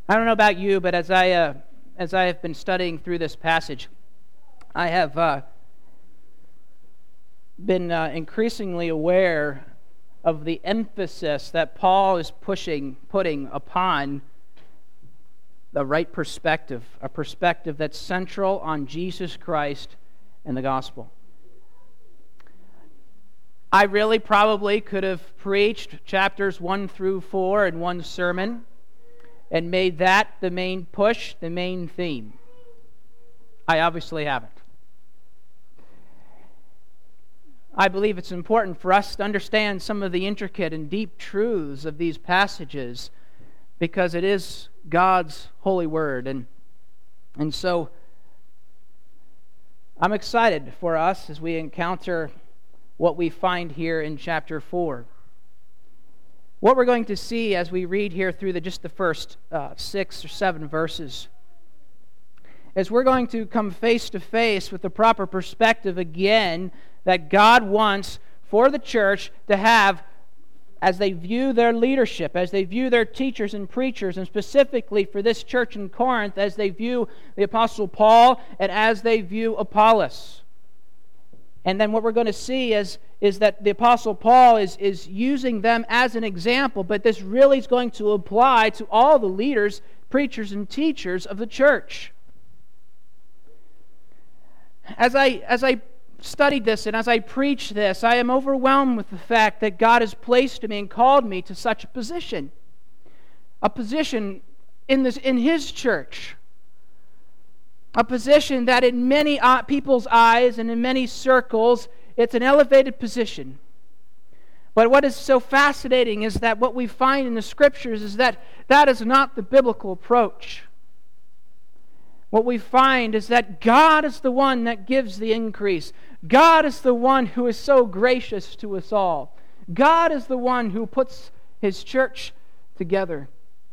I don't know about you, but as I have been studying through this passage, I have been increasingly aware of the emphasis that Paul is putting upon the right perspective, a perspective that's central on Jesus Christ and the gospel. I really probably could have preached chapters 1 through 4 in one sermon and made that the main push, the main theme. I obviously haven't. I believe it's important for us to understand some of the intricate and deep truths of these passages because it is God's holy word. And so I'm excited for us as we encounter what we find here in chapter 4. What we're going to see as we read here through just the first 6 or 7 verses is we're going to come face to face with the proper perspective again that God wants for the church to have as they view their leadership, as they view their teachers and preachers, and specifically for this church in Corinth, as they view the Apostle Paul and as they view Apollos. And then what we're going to see is that the Apostle Paul is using them as an example, but this really is going to apply to all the leaders, preachers, and teachers of the church. As I studied this and as I preach this, I am overwhelmed with the fact that God has placed me and called me to such a position in His church. A position that in many people's eyes and in many circles, it's an elevated position. But what is so fascinating is that what we find in the Scriptures is that that is not the biblical approach. What we find is that God is the one that gives the increase. God is the one who is so gracious to us all. God is the one who puts His church together.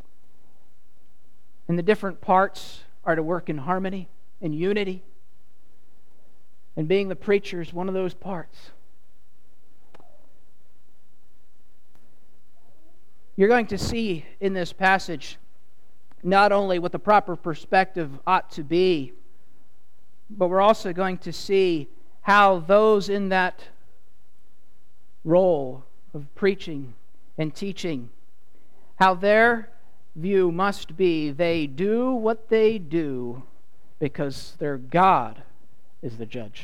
And the different parts are to work in harmony and unity. And being the preacher is one of those parts. You're going to see in this passage not only what the proper perspective ought to be, but we're also going to see how those in that role of preaching and teaching, how their view must be they do what they do because their God is the judge.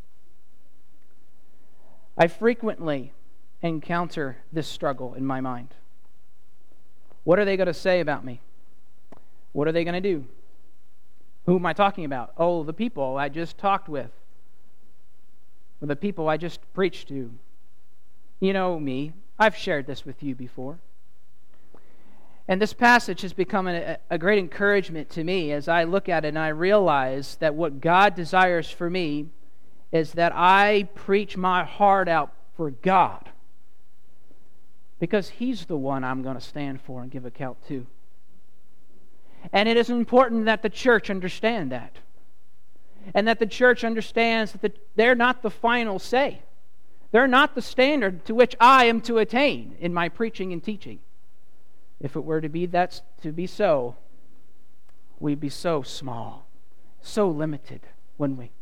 I frequently encounter this struggle in my mind. What are they going to say about me? What are they going to do? Who am I talking about? Oh, the people I just talked with. Or the people I just preached to. You know me. I've shared this with you before. And this passage has become a great encouragement to me as I look at it and I realize that what God desires for me is that I preach my heart out for God. Because He's the one I'm going to stand for and give account to. And it is important that the church understand that. And that the church understands that they're not the final say. They're not the standard to which I am to attain in my preaching and teaching. If it were to be so, we'd be so small, so limited, wouldn't we?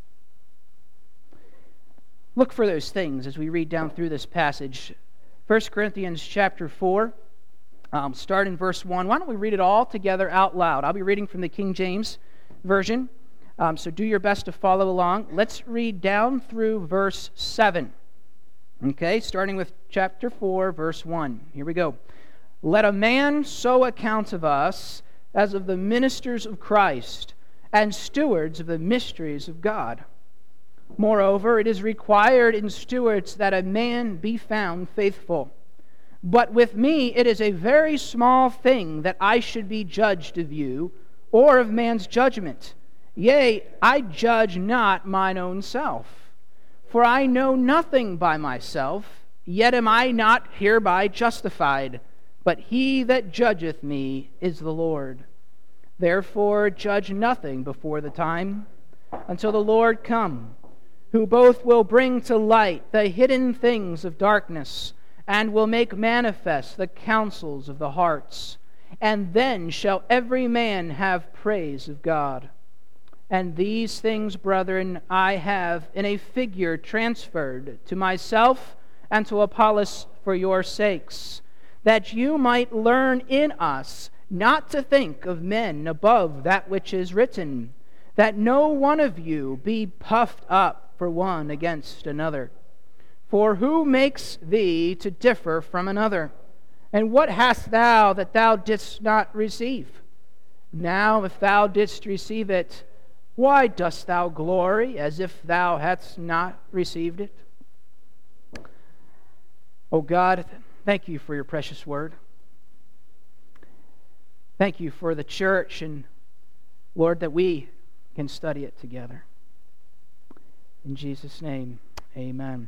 Look for those things as we read down through this passage. 1 Corinthians chapter 4, start in verse 1. Why don't we read it all together out loud? I'll be reading from the King James Version, so do your best to follow along. Let's read down through verse 7. Okay, starting with chapter 4, verse 1. Here we go. Let a man so account of us as of the ministers of Christ and stewards of the mysteries of God. Moreover, it is required in stewards that a man be found faithful. But with me it is a very small thing that I should be judged of you, or of man's judgment. Yea, I judge not mine own self. For I know nothing by myself, yet am I not hereby justified. But he that judgeth me is the Lord. Therefore judge nothing before the time, until the Lord come, who both will bring to light the hidden things of darkness, and will make manifest the counsels of the hearts. and then shall every man have praise of God. And these things, brethren, I have in a figure transferred to myself and to Apollos for your sakes, that you might learn in us not to think of men above that which is written, that no one of you be puffed up for one against another. For who makes thee to differ from another? And what hast thou that thou didst not receive? Now if thou didst receive it, why dost thou glory as if thou hadst not received it? O God, thank you for your precious word. Thank you for the church, and Lord, that we can study it together. In Jesus' name, amen.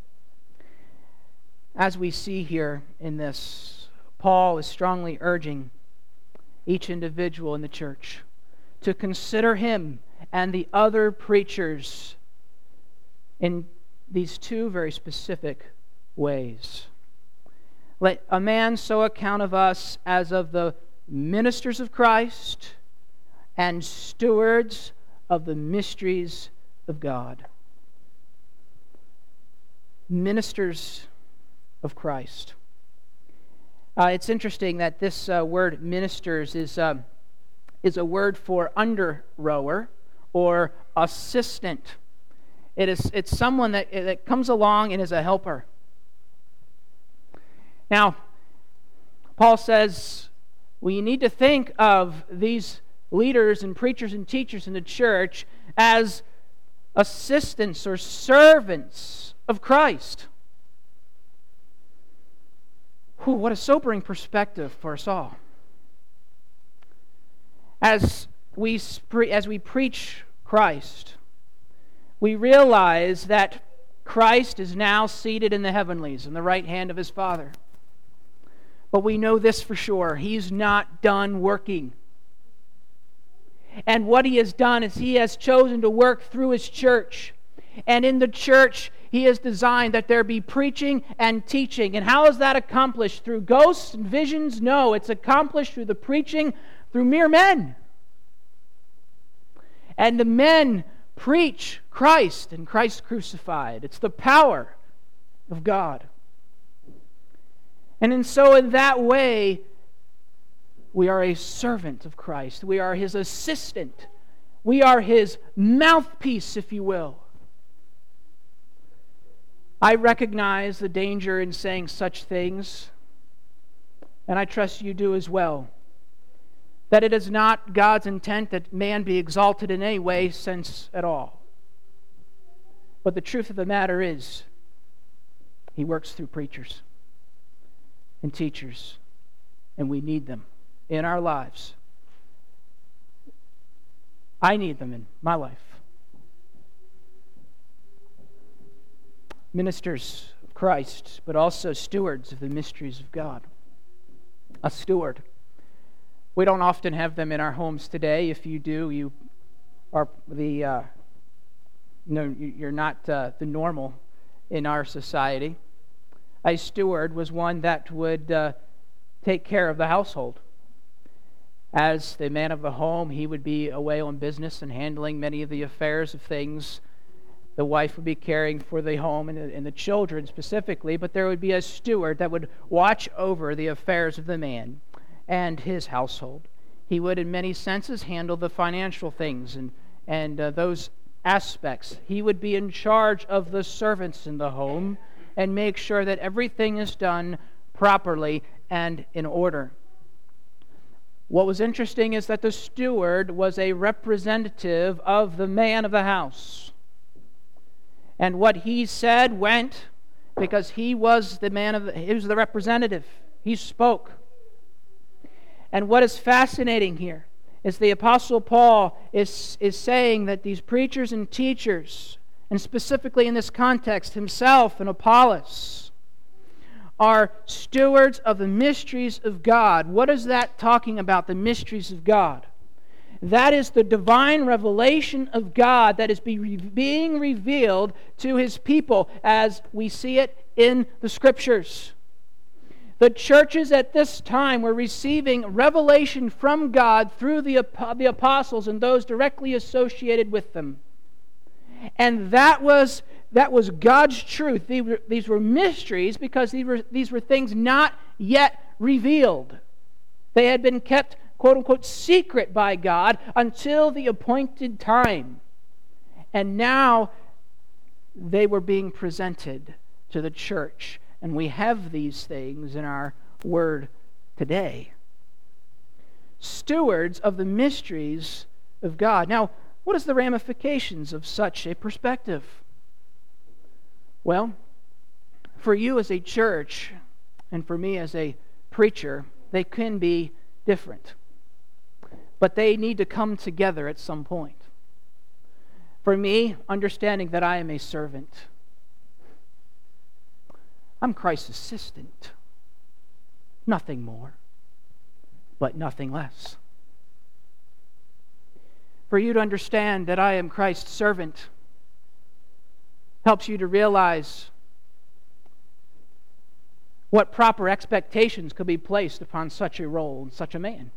As we see here in this, Paul is strongly urging each individual in the church to consider him and the other preachers in these two very specific ways. Let a man so account of us as of the ministers of Christ and stewards of the mysteries of God. Ministers of Christ. It's interesting that this word ministers is a word for under rower or assistant. It's someone that comes along and is a helper. Now, Paul says, well, you need to think of these leaders and preachers and teachers in the church as assistants or servants of Christ. What a sobering perspective for us all. As we preach Christ, we realize that Christ is now seated in the heavenlies, in the right hand of his Father. But we know this for sure: he's not done working. And what he has done is he has chosen to work through his church. And in the church, he has designed that there be preaching and teaching. And how is that accomplished? Through ghosts and visions? No, it's accomplished through the preaching through mere men. And the men preach Christ and Christ crucified. It's the power of God. And in that way, we are a servant of Christ. We are his assistant. We are his mouthpiece, if you will. I recognize the danger in saying such things, and I trust you do as well, that it is not God's intent that man be exalted in any way, sense at all. But the truth of the matter is, he works through preachers and teachers, and we need them in our lives. I need them in my life. Ministers of Christ, but also stewards of the mysteries of God. A steward. We don't often have them in our homes today. If you do, you are you're not the normal in our society. A steward was one that would take care of the household. As the man of the home, he would be away on business and handling many of the affairs of things. The wife would be caring for the home and the children specifically, but there would be a steward that would watch over the affairs of the man and his household. He would, in many senses, handle the financial things and those aspects. He would be in charge of the servants in the home and make sure that everything is done properly and in order. What was interesting is that the steward was a representative of the man of the house. And what he said went, because he was the he was the representative. He spoke. And what is fascinating here is the Apostle Paul is saying that these preachers and teachers, and specifically in this context, himself and Apollos, are stewards of the mysteries of God. What is that talking about, the mysteries of God? That is the divine revelation of God that is being revealed to his people as we see it in the Scriptures. The churches at this time were receiving revelation from God through the apostles and those directly associated with them. And that was God's truth. These were mysteries because these were things not yet revealed. They had been kept, quote unquote, secret by God until the appointed time. And now they were being presented to the church. And we have these things in our word today. Stewards of the mysteries of God. Now, what is the ramifications of such a perspective? Well, for you as a church and for me as a preacher, they can be different. But they need to come together at some point. For me, understanding that I am a servant. I'm Christ's assistant. Nothing more, but nothing less. For you to understand that I am Christ's servant helps you to realize what proper expectations could be placed upon such a role and such a man.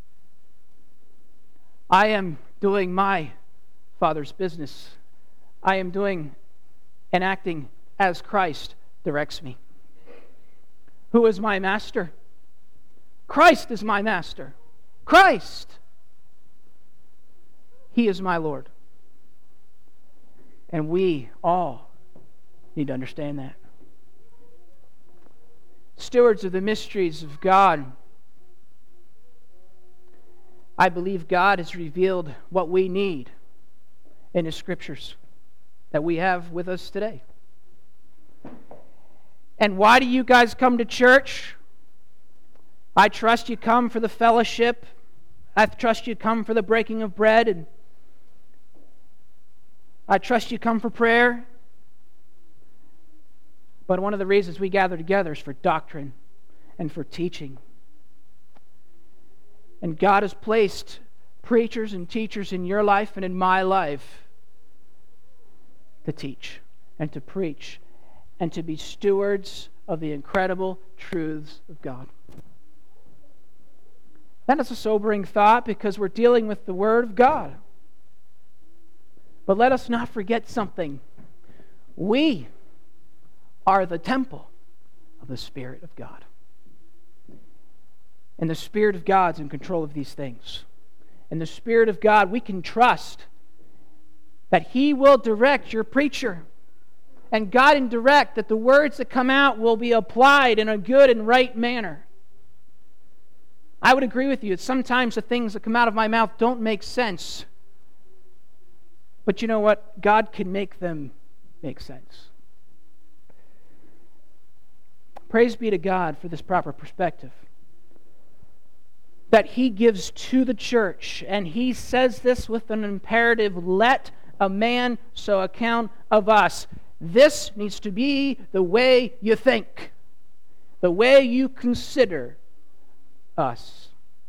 I am doing my Father's business. I am doing and acting as Christ directs me. Who is my master? Christ is my master. Christ! He is my Lord. And we all need to understand that. Stewards of the mysteries of God. I believe God has revealed what we need in His Scriptures that we have with us today. And why do you guys come to church? I trust you come for the fellowship. I trust you come for the breaking of bread. And I trust you come for prayer. But one of the reasons we gather together is for doctrine and for teaching. And God has placed preachers and teachers in your life and in my life to teach and to preach and to be stewards of the incredible truths of God. That is a sobering thought because we're dealing with the Word of God. But let us not forget something. We are the temple of the Spirit of God. And the Spirit of God's in control of these things. And the Spirit of God, we can trust that He will direct your preacher. And guide and direct that the words that come out will be applied in a good and right manner. I would agree with you that sometimes the things that come out of my mouth don't make sense. But you know what? God can make them make sense. Praise be to God for this proper perspective that He gives to the church. And He says this with an imperative, let a man so account of us. This needs to be the way you think, the way you consider us.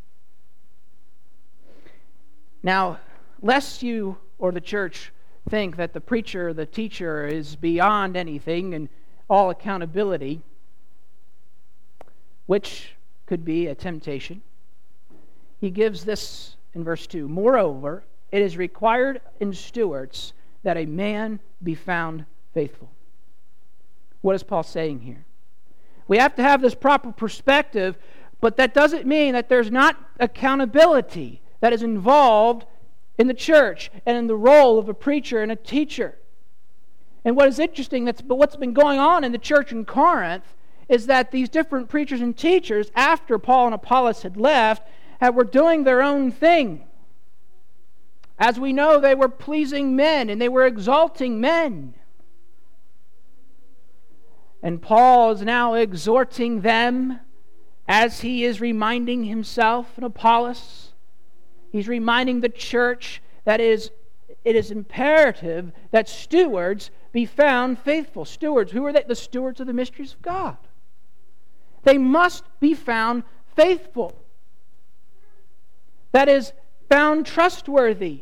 Now, lest you or the church think that the preacher or the teacher is beyond anything and all accountability, which could be a temptation, he gives this in verse 2. Moreover, it is required in stewards that a man be found faithful. What is Paul saying here? We have to have this proper perspective, but that doesn't mean that there's not accountability that is involved in the church and in the role of a preacher and a teacher. And what is interesting, what's been going on in the church in Corinth is that these different preachers and teachers, after Paul and Apollos had left, were doing their own thing. As we know, they were pleasing men and they were exalting men. And Paul is now exhorting them as he is reminding himself and Apollos. He's reminding the church that it is imperative that stewards be found faithful. Stewards, who are they? The stewards of the mysteries of God. They must be found faithful. That is, found trustworthy,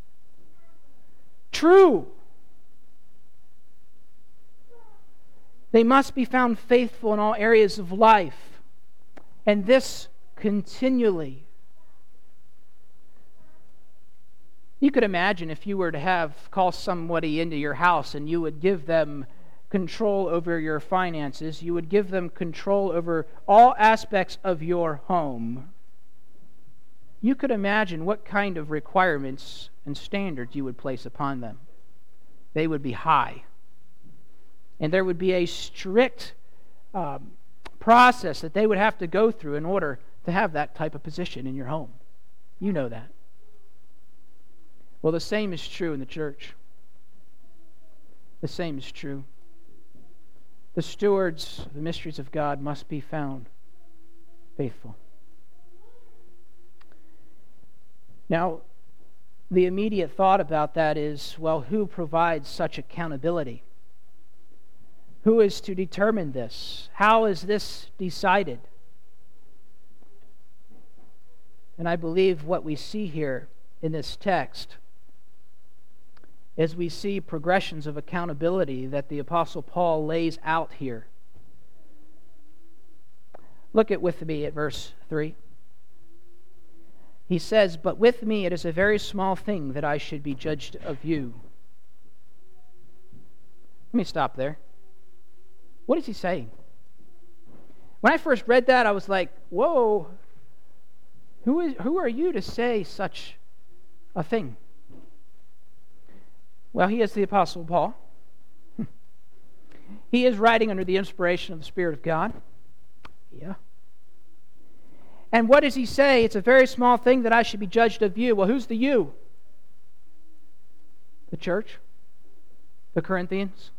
true. They must be found faithful in all areas of life. And this continually. You could imagine if you were to call somebody into your house and you would give them control over your finances, you would give them control over all aspects of your home. You could imagine what kind of requirements and standards you would place upon them. They would be high. And there would be a strict process that they would have to go through in order to have that type of position in your home. You know that. Well, the same is true in the church. The same is true. The stewards of the mysteries of God must be found faithful. Now, the immediate thought about that is, well, who provides such accountability? Who is to determine this? How is this decided? And I believe what we see here in this text is we see progressions of accountability that the Apostle Paul lays out here. Look with me at verse 3. He says, "But with me it is a very small thing that I should be judged of you." Let me stop there. What is he saying? When I first read that, I was like, whoa, who are you to say such a thing? Well, he is the Apostle Paul. He is writing under the inspiration of the Spirit of God. Yeah. And what does he say? It's a very small thing that I should be judged of you. Well, who's the you? The church? The Corinthians?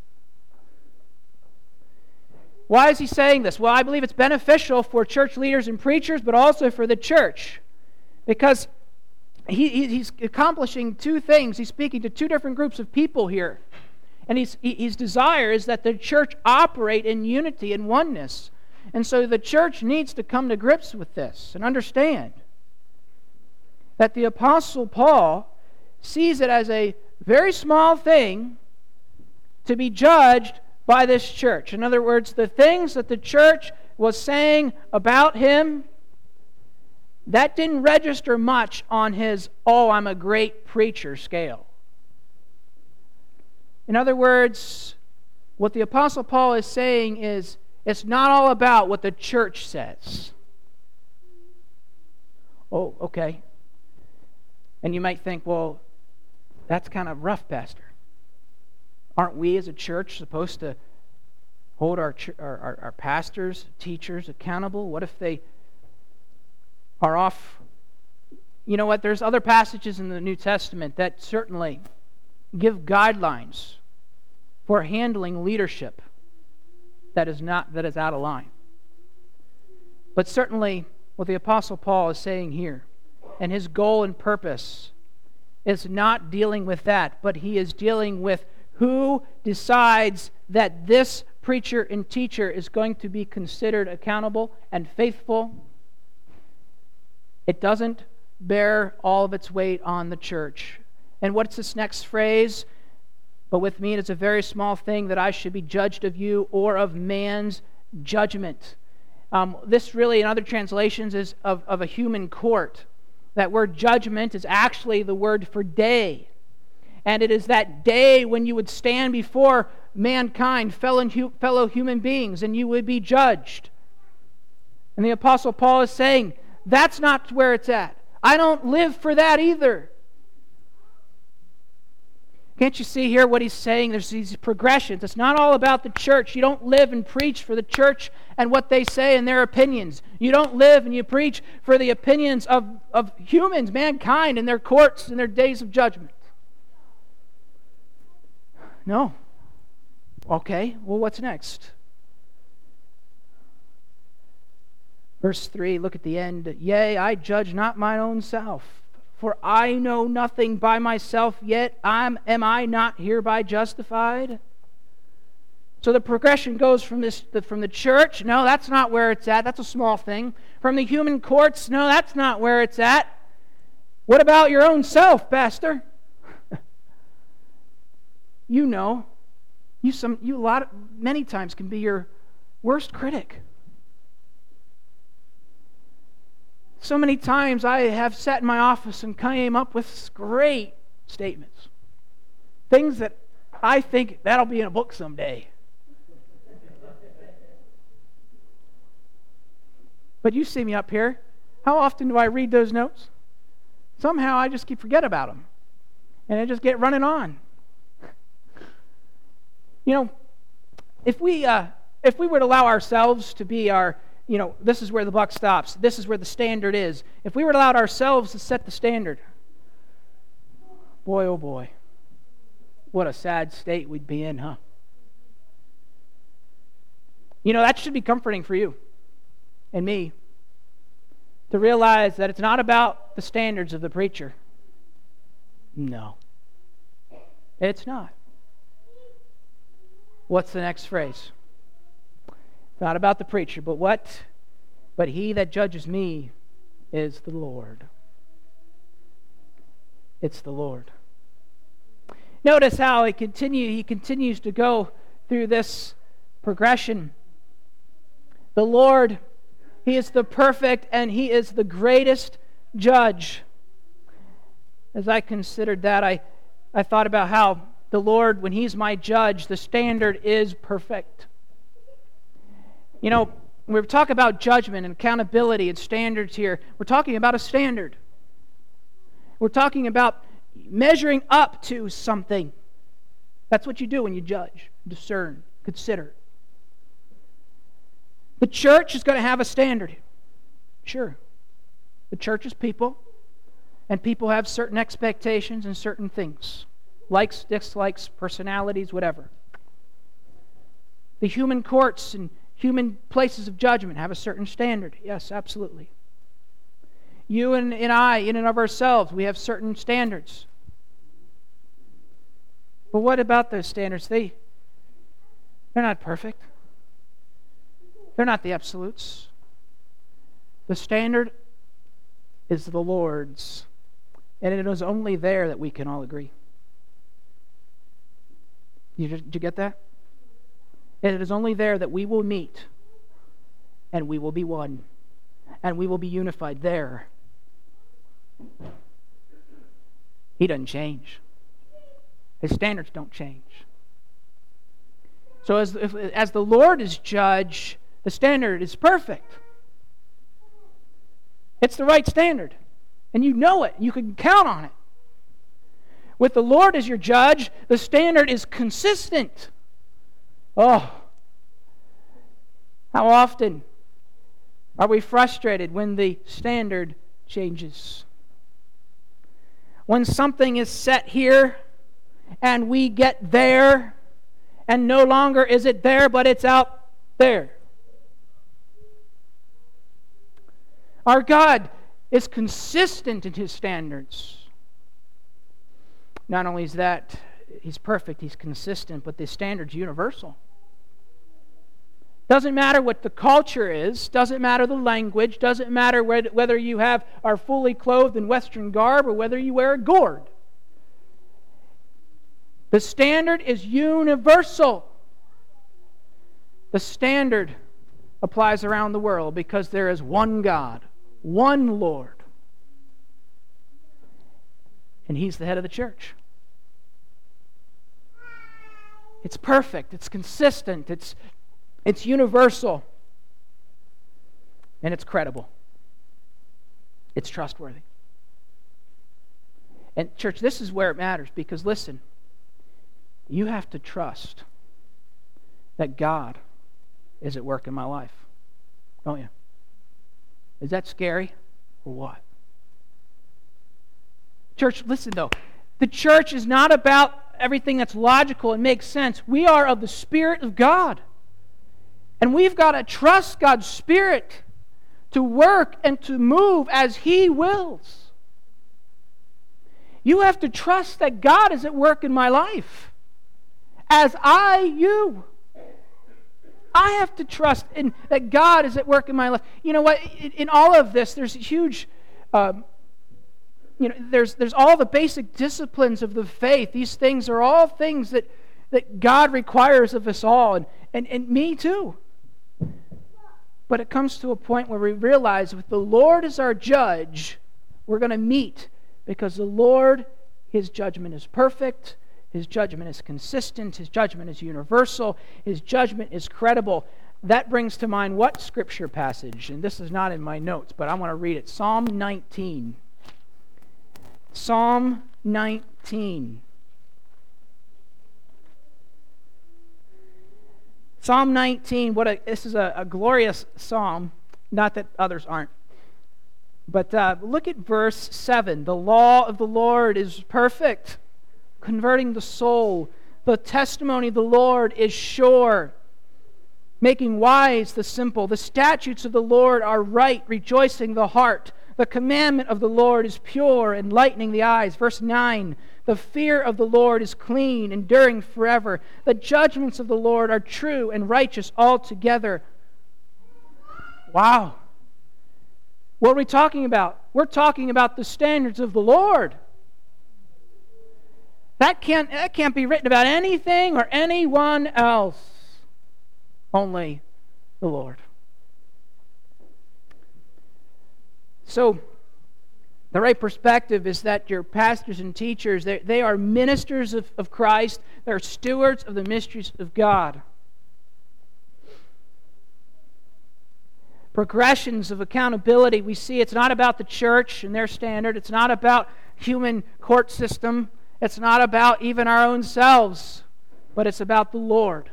Why is he saying this? Well, I believe it's beneficial for church leaders and preachers, but also for the church. Because he's accomplishing two things. He's speaking to two different groups of people here. And his desire is that the church operate in unity and oneness. And so the church needs to come to grips with this and understand that the Apostle Paul sees it as a very small thing to be judged by this church. In other words, the things that the church was saying about him, that didn't register much on his, "oh, I'm a great preacher" scale. In other words, what the Apostle Paul is saying is, it's not all about what the church says. Oh, okay. And you might think, well, that's kind of rough, Pastor. Aren't we as a church supposed to hold our pastors, teachers accountable? What if they are off? You know what? There's other passages in the New Testament that certainly give guidelines for handling leadership that is out of line. But certainly what the Apostle Paul is saying here, and his goal and purpose, is not dealing with that, but he is dealing with who decides that this preacher and teacher is going to be considered accountable and faithful. It doesn't bear all of its weight on the church. And what's this next phrase? "But with me it is a very small thing that I should be judged of you or of man's judgment." This really, in other translations, is of a human court. That word judgment is actually the word for day. And it is that day when you would stand before mankind, fellow human beings, and you would be judged. And the Apostle Paul is saying, that's not where it's at. I don't live for that either. Can't you see here what he's saying? There's these progressions. It's not all about the church. You don't live and preach for the church and what they say and their opinions. You don't live and you preach for the opinions of humans, mankind, in their courts and their days of judgment. No. Okay, well, what's next? Verse 3, look at the end. "Yea, I judge not mine own self, for I know nothing by myself, yet am I not hereby justified?" So the progression goes from the church. No, that's not where it's at. That's a small thing. From the human courts. No, that's not where it's at. What about your own self, Pastor? You know, many times can be your worst critic. So many times I have sat in my office and came up with great statements. Things that I think that'll be in a book someday. But you see me up here. How often do I read those notes? Somehow I just forget about them. And I just get running on. You know, if we would allow ourselves to be our, this is where the buck stops. This is where the standard is. If we were allowed ourselves to set the standard, boy, oh boy, what a sad state we'd be in, huh? That should be comforting for you and me to realize that it's not about the standards of the preacher. No, it's not. What's the next phrase? It's not about the preacher, but he that judges me is the Lord. It's the Lord. Notice how he continues to go through this progression. The Lord, He is the perfect and He is the greatest judge. As I considered that, I thought about how the Lord, when He's my judge, the standard is perfect. When we talk about judgment and accountability and standards here, we're talking about a standard. We're talking about measuring up to something. That's what you do when you judge, discern, consider. The church is going to have a standard. Sure. The church is people, and people have certain expectations and certain things. Likes, dislikes, personalities, whatever. The human courts and human places of judgment have a certain standard. Yes, absolutely. You and I, in and of ourselves, we have certain standards. But what about those standards? They're not perfect. They're not the absolutes. The standard is the Lord's. And it is only there that we can all agree. Did you get that? And it is only there that we will meet and we will be one and we will be unified there. He doesn't change. His standards don't change. So as the Lord is judge, the standard is perfect. It's the right standard. And you know it. You can count on it. With the Lord as your judge, the standard is consistent. Oh, how often are we frustrated when the standard changes? When something is set here and we get there and no longer is it there but it's out there. Our God is consistent in His standards. Not only is that He's perfect, He's consistent, but the standard's universal. Doesn't matter what the culture is, doesn't matter the language, doesn't matter whether you are fully clothed in Western garb or whether you wear a gourd. The standard is universal. The standard applies around the world because there is one God, one Lord. And He's the head of the church. It's perfect, it's consistent, it's universal, and it's credible. It's trustworthy. And church, this is where it matters because listen, you have to trust that God is at work in my life. Don't you? Is that scary or what? Church, listen though. The church is not about everything that's logical and makes sense. We are of the Spirit of God. And we've got to trust God's Spirit to work and to move as He wills. You have to trust that God is at work in my life. As you. I have to trust that God is at work in my life. You know what? In all of this, there's huge... there's all the basic disciplines of the faith. These things are all things that God requires of us all, and me too. But it comes to a point where we realize if the Lord is our judge, we're going to meet, because the Lord, His judgment is perfect, His judgment is consistent, His judgment is universal, His judgment is credible. That brings to mind what scripture passage? And this is not in my notes, but I want to read it. Psalm 19. Psalm 19. Psalm 19, this is a glorious psalm, not that others aren't. But look at verse 7. The law of the Lord is perfect, converting the soul. The testimony of the Lord is sure, making wise the simple. The statutes of the Lord are right, rejoicing the heart. The commandment of the Lord is pure, enlightening the eyes. Verse 9, the fear of the Lord is clean, enduring forever. The judgments of the Lord are true and righteous altogether. Wow. What are we talking about? We're talking about the standards of the Lord. That can't be written about anything or anyone else. Only the Lord. So, the right perspective is that your pastors and teachers, they are ministers of Christ. They're stewards of the mysteries of God. Progressions of accountability, we see it's not about the church and their standard. It's not about human court system. It's not about even our own selves. But it's about the Lord.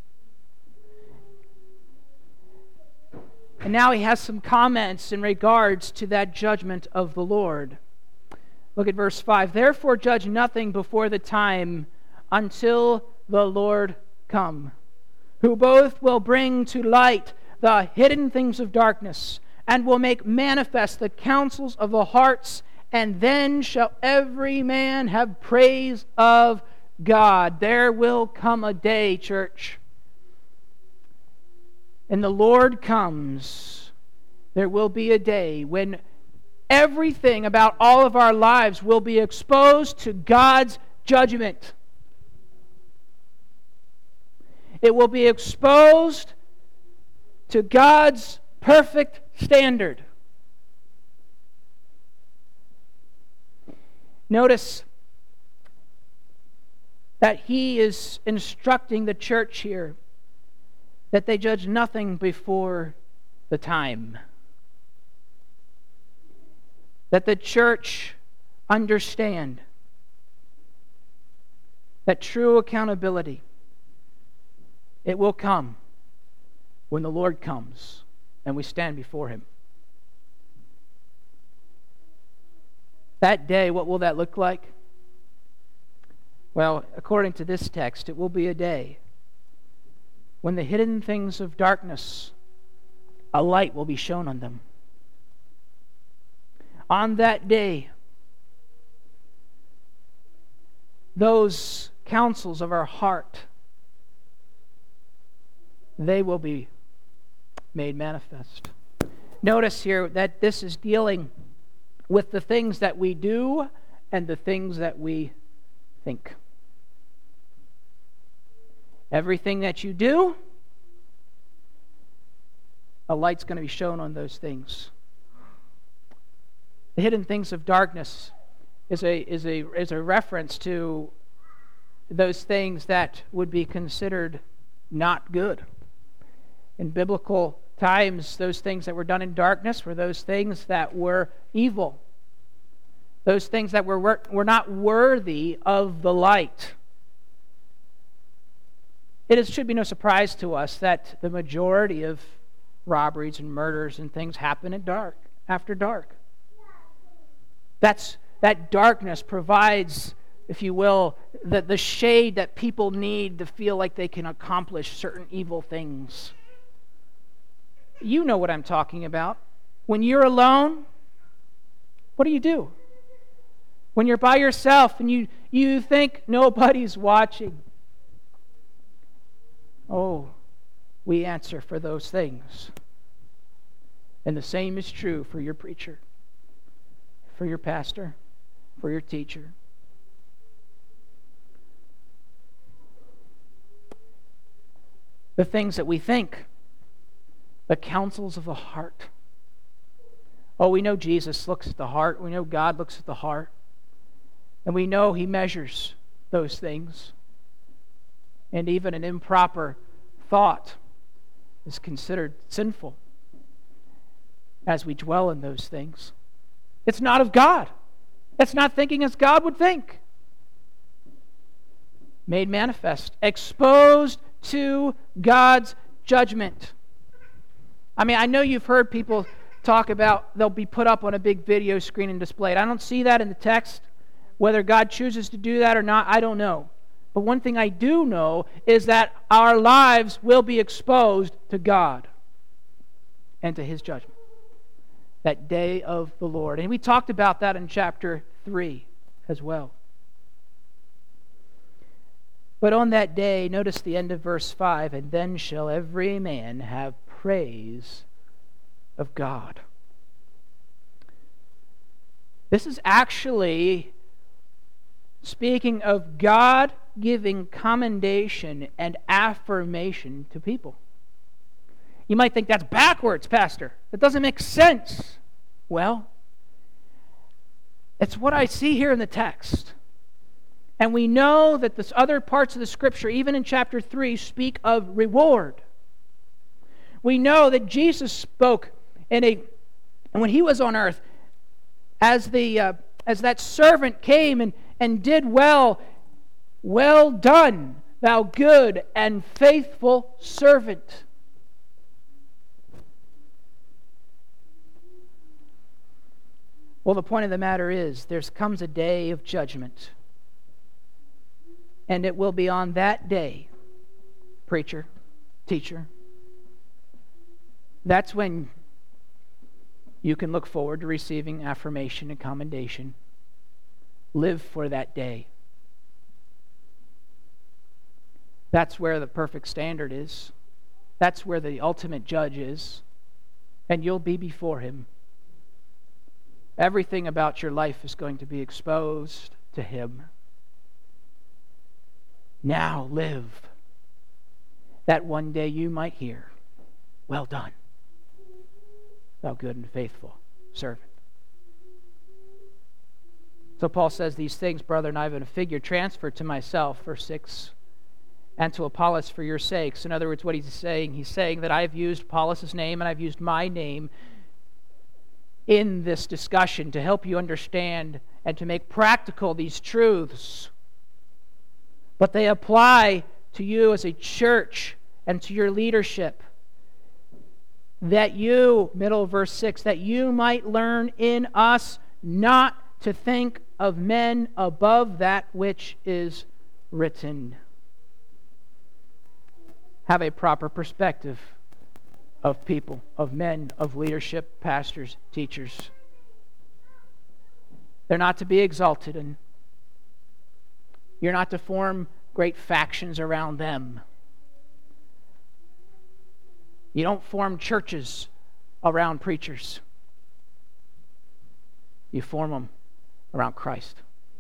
And now he has some comments in regards to that judgment of the Lord. Look at verse 5. Therefore judge nothing before the time until the Lord come, who both will bring to light the hidden things of darkness, and will make manifest the counsels of the hearts, and then shall every man have praise of God. There will come a day, church, and the Lord comes. There will be a day when everything about all of our lives will be exposed to God's judgment. It will be exposed to God's perfect standard. Notice that he is instructing the church here that they judge nothing before the time. That the church understand that true accountability, it will come when the Lord comes and we stand before Him. That day, what will that look like? Well, according to this text, it will be a day when the hidden things of darkness, a light will be shown on them. On that day, those counsels of our heart, they will be made manifest. Notice here that this is dealing with the things that we do and the things that we think. Everything that you do, a light's going to be shown on those things. The hidden things of darkness is a reference to those things that would be considered not good. In biblical times, those things that were done in darkness were those things that were evil. Those things that were not worthy of the light. Should be no surprise to us that the majority of robberies and murders and things happen at dark, after dark. That darkness provides, if you will, the shade that people need to feel like they can accomplish certain evil things. You know what I'm talking about. When you're alone, what do? When you're by yourself and you think nobody's watching. Oh, we answer for those things. And the same is true for your preacher, for your pastor, for your teacher. The things that we think, the counsels of the heart. Oh, we know Jesus looks at the heart. We know God looks at the heart. And we know He measures those things. And even an improper thought is considered sinful as we dwell in those things. It's not of God. It's not thinking as God would think. Made manifest, exposed to God's judgment. I mean, I know you've heard people talk about they'll be put up on a big video screen and displayed. I don't see that in the text. Whether God chooses to do that or not, I don't know. But one thing I do know is that our lives will be exposed to God and to His judgment. That day of the Lord. And we talked about that in chapter 3 as well. But on that day, notice the end of verse 5, and then shall every man have praise of God. This is actually speaking of God giving commendation and affirmation to people. You might think that's backwards, Pastor. That doesn't make sense. Well, it's what I see here in the text. And we know that this other parts of the Scripture, even in chapter 3, speak of reward. We know that Jesus spoke and when He was on earth, as that servant came and did well, well done, thou good and faithful servant. Well, the point of the matter is, there comes a day of judgment. And it will be on that day, preacher, teacher, that's when you can look forward to receiving affirmation and commendation. Live for that day. That's where the perfect standard is. That's where the ultimate judge is. And you'll be before Him. Everything about your life is going to be exposed to Him. Now live, that one day you might hear, well done, thou good and faithful servant. So Paul says these things, brethren, I have in a figure transferred to myself, verse 6, and to Apollos for your sakes. In other words, what he's saying that I've used Apollos' name and I've used my name in this discussion to help you understand and to make practical these truths. But they apply to you as a church and to your leadership. That you, middle of verse 6, that you might learn in us not to think of men above that which is written. Have a proper perspective of people, of men, of leadership, pastors, teachers. They're not to be exalted, and you're not to form great factions around them. You don't form churches around preachers. You form them around Christ.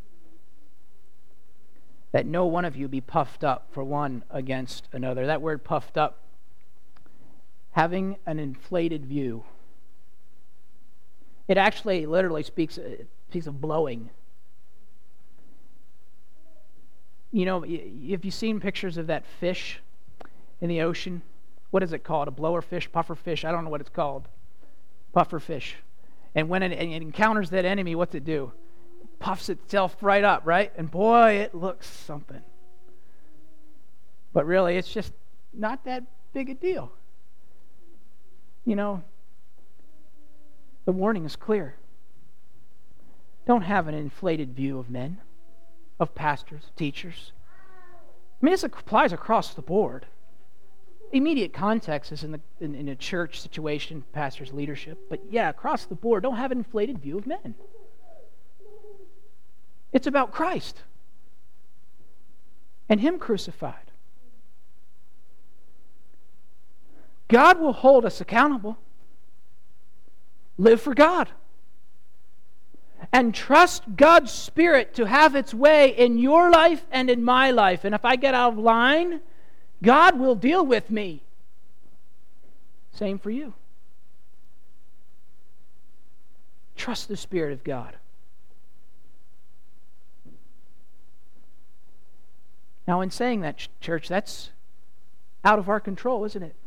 That no one of you be puffed up for one against another. That word puffed up, having an inflated view. It actually literally speaks of blowing. You know, have you seen pictures of that fish in the ocean? What is it called? A blower fish, puffer fish? I don't know what it's called. Puffer fish. And when it encounters that enemy, what's it do? It puffs itself right up, right? And boy, it looks something. But really, it's just not that big a deal. You know, the warning is clear. Don't have an inflated view of men, of pastors, teachers. I mean, this applies across the board. Immediate context is in a church situation, pastor's leadership. But yeah, across the board, don't have an inflated view of men. It's about Christ and Him crucified. God will hold us accountable. Live for God. And trust God's Spirit to have its way in your life and in my life. And if I get out of line, God will deal with me. Same for you. Trust the Spirit of God. Now, in saying that, church, that's out of our control, isn't it?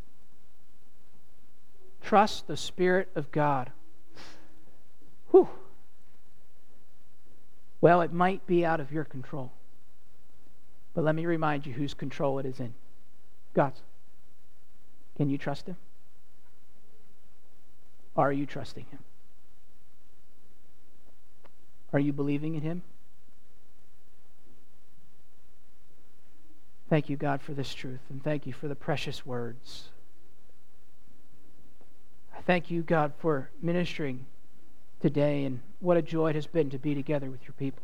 Trust the Spirit of God. Whew. Well, it might be out of your control. But let me remind you whose control it is in. God's. Can you trust Him? Are you trusting Him? Are you believing in Him? Thank you, God, for this truth, and thank you for the precious words. I thank you, God, for ministering today, and what a joy it has been to be together with your people.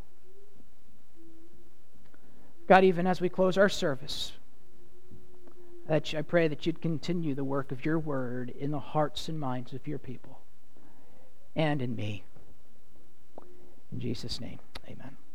God, even as we close our service, I pray that you'd continue the work of your word in the hearts and minds of your people and in me. In Jesus' name, amen.